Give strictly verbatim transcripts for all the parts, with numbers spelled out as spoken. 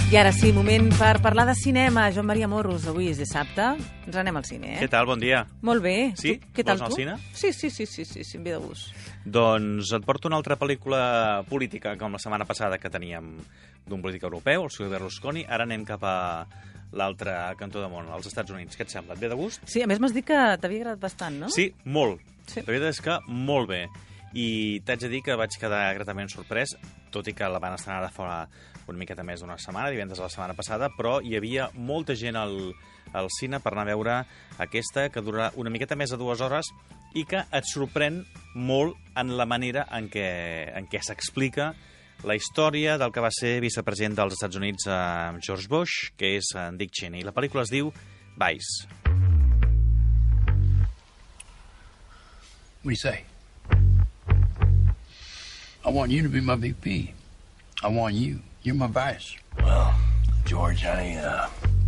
I ara sí, moment per parlar de cinema. Joan Maria Morros, avui és dissabte. Ens anem al cine, eh? Què tal? Bon dia. Molt bé. Sí? Tu, què tal Vols tu? anar al cine? Sí, sí, sí, sí, sí, sí, em ve de gust. Doncs et porto una altra pel·lícula política, com la setmana passada que teníem d'un polític europeu, el Silvio Berlusconi. Ara anem cap a l'altre cantó del món, als Estats Units. Què et sembla? Et ve de gust? Sí, a més m'has dit que t'havia agradat bastant, no? Sí, molt. Sí. La veritat és que molt bé. I t'haig de dir que vaig quedar gratament sorprès, tot i que la van estrenar ara fora una miqueta més d'una setmana, divendres de la setmana passada, però hi havia molta gent al, al cine per anar a veure aquesta, que durarà una miqueta més de dues hores i que et sorprèn molt en la manera en què, en què s'explica la història del que va ser vicepresident dels Estats Units, eh, George Bush, que és en Dick Cheney. La pel·lícula es diu Vice. What do you say? I want you to be my V P. I want you. You're my vice. Well, George, I, uh...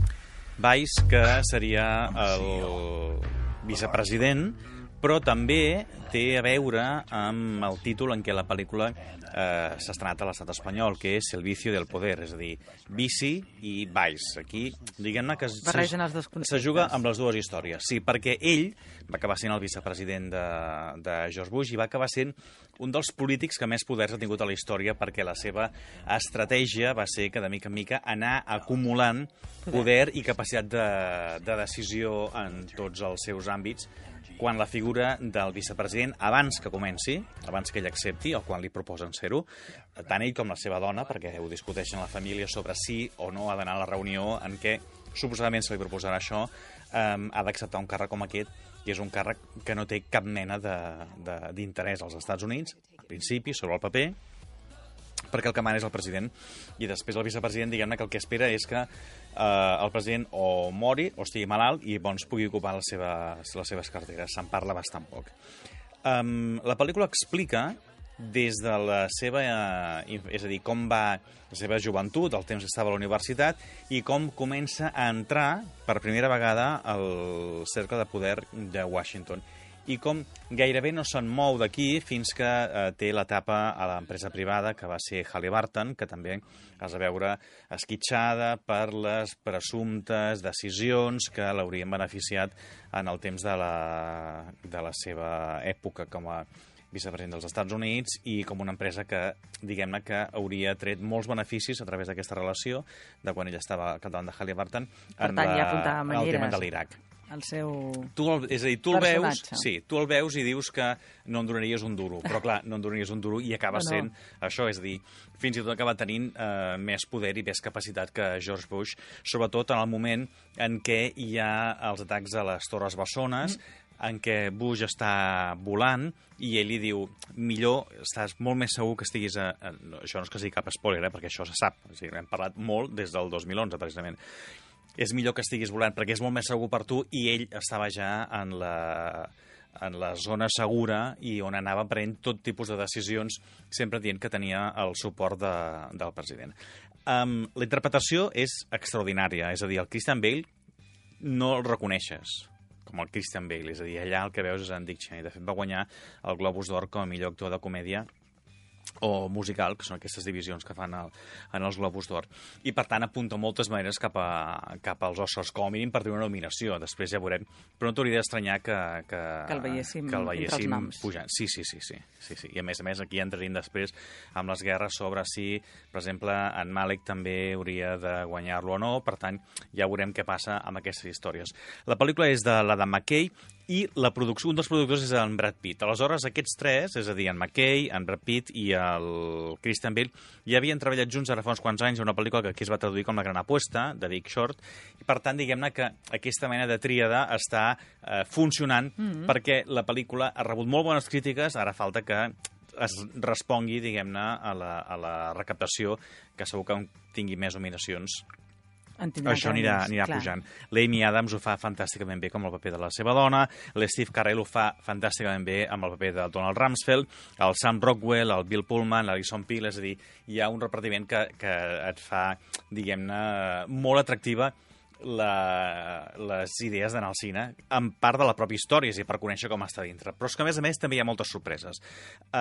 Vice, que seria el vicepresident, però també té a veure amb el títol en què la pel·lícula eh, s'ha estrenat a l'estat espanyol, que és El vicio del poder, és a dir, vici i vice. Aquí, diguem-ne que es, Barregen els dos se conceptes. juga amb les dues històries. Sí, perquè ell va acabar sent el vicepresident de, de George Bush i va acabar sent un dels polítics que més poders ha tingut a la història, perquè la seva estratègia va ser que, de mica en mica, anar acumulant poder i capacitat de, de decisió en tots els seus àmbits, quan la figura del vicepresident, abans que comenci, abans que ell accepti, o quan li proposen ser-ho, tant ell com la seva dona, perquè ho discuteixen a la família sobre si o no ha d'anar a la reunió en què suposadament se li proposarà això, eh, ha d'acceptar un càrrec com aquest, que és un càrrec que no té cap mena d'interès als Estats Units, al principi, sobre el paper, perquè el que mana és el president, i després el vicepresident, diguem-ne, que el que espera és que eh, el president o mori o estigui malalt i doncs pugui ocupar les seves, les seves carteres. Se'n parla bastant poc. Um, la pel·lícula explica des de la seva, eh, és a dir, com va la seva joventut, el temps que estava a la universitat, i com comença a entrar per primera vegada al cercle de poder de Washington, i com gairebé no se'n mou d'aquí fins que eh, té l'etapa a l'empresa privada, que va ser Halliburton, que també has de veure esquitxada per les presumptes decisions que l'haurien beneficiat en el temps de la, de la seva època com a vicepresident dels Estats Units, i com una empresa que, diguem-ne, que hauria tret molts beneficis a través d'aquesta relació de quan ell estava al capdavant de Halliburton Per en, tant, la, ja apuntava en el tema manyeres. de l'Iraq. El seu... Tu el, és a dir, tu el, veus, personatge. sí, tu el veus i dius que no en donaries un duro, però clar, no en donaries un duro i acaba No, no. sent això, és a dir, fins i tot acaba tenint eh, més poder i més capacitat que George Bush, sobretot en el moment en què hi ha els atacs a les Torres Bessones, mm. en què Bush està volant i ell li diu, millor, estàs molt més segur que estiguis... A... a... Això no és que sigui cap spoiler, eh, perquè això se sap, o sigui, hem parlat molt des del dos mil onze, precisament. És millor que estiguis volant perquè és molt més segur per tu, i ell estava ja en la, en la zona segura i on anava prenent tot tipus de decisions, sempre dient que tenia el suport de, del president. Um, la interpretació és extraordinària, és a dir, el Christian Bale no el reconeixes com el Christian Bale, és a dir, allà el que veus és en Dick Cheney. De fet, va guanyar el Globus d'Or com a millor actor de comèdia o musical, que són aquestes divisions que fan el, en els Globus d'Or. I, per tant, apunta moltes maneres cap, a, cap als Oscars, com a mínim per tenir una nominació. Després ja veurem. Però no t'hauria d'estranyar que, que, Que el veiéssim que el entre els veiéssim noms. pujant. Sí, sí, sí, sí, sí, sí. I, a més a més, aquí entraríem després amb les guerres sobre si, per exemple, en Malek també hauria de guanyar-lo o no. Per tant, ja veurem què passa amb aquestes històries. La pel·lícula és de l'Adam McKay, i la producció, un dels productors és en Brad Pitt. Aleshores, aquests tres, és a dir, en McKay, en Brad Pitt i el Christian Bale, ja havien treballat junts ara fa uns quants anys en una pel·lícula que aquí es va traduir com La gran apuesta, de Big Short, i per tant, diguem-ne que aquesta mena de tríada està eh, funcionant, mm-hmm. perquè la pel·lícula ha rebut molt bones crítiques, ara falta que es respongui, diguem-ne, a, la, a la recaptació, que segur que tingui més nominacions. Això anirà, anirà pujant. L'Amy Adams ho fa fantàsticament bé com el paper de la seva dona, l'Steve Carell ho fa fantàsticament bé amb el paper de Donald Rumsfeld, el Sam Rockwell, el Bill Pullman, l'Alison Pill, és a dir, hi ha un repartiment que, que et fa, diguem-ne, molt atractiva la, les idees d'anar al cine, en part de la pròpia història, és a dir, per conèixer com està dintre. Però és que, a més a més, també hi ha moltes sorpreses.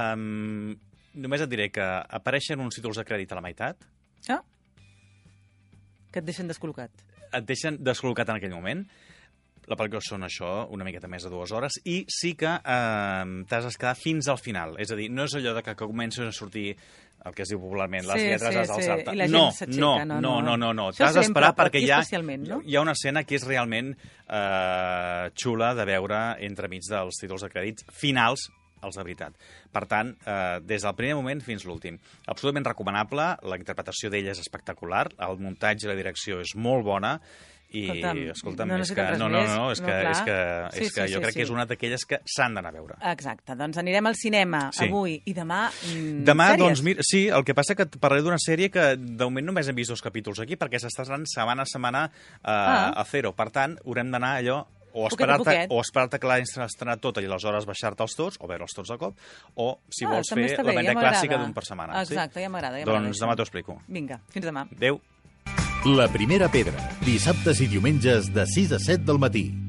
Um, només et diré que apareixen uns títols de crèdit a la meitat. Ah. Que et deixen descol·locat. Et deixen descol·locat en aquell moment. La pel·lícula són això, una miqueta més de dues hores, i sí que eh, t'has de quedar fins al final. És a dir, no és allò de que, que comencen a sortir el que es diu popularment, les Sí, lletres sí, has sí. d'alçar-te. I la gent No, s'aixeca, no, no, no, no. no, no, no. Això T'has d'esperar sempre, perquè aquí hi ha, especialment, no? hi ha una escena que és realment eh, xula de veure entremig dels títols de crèdits finals, els de veritat. Per tant, eh, des del primer moment fins l'últim. Absolutament recomanable, la interpretació d'ella és espectacular, el muntatge i la direcció és molt bona, i, Escolta'm, escolta'm, no és que, necessitem res no, no, més. no, és No, que, clar. és que, Sí, és que sí, jo sí, crec sí. que és una d'aquelles que s'han d'anar a veure. Exacte, doncs anirem al cinema Sí. avui i demà mm, Demà, sèries. doncs, mira, sí, el que passa que et parlaré d'una sèrie que de moment només hem vist dos capítols aquí, perquè s'està estrenant setmana a setmana eh, Ah. a Zero. Per tant, haurem d'anar allò o Poquet a esperar-te poquet. o esperar-te que l'hagin estrenat tot i aleshores baixar-te'ls tots, o veure'ls tots de cop, o, si Ah, vols també fer està la bé, manera ja m'agrada. clàssica d'un per setmana. Exacte, ja m'agrada. Ja Doncs m'agrada demà això. t'ho explico. Vinga, fins demà. Adéu. La primera pedra, dissabtes i diumenges de sis a set del matí.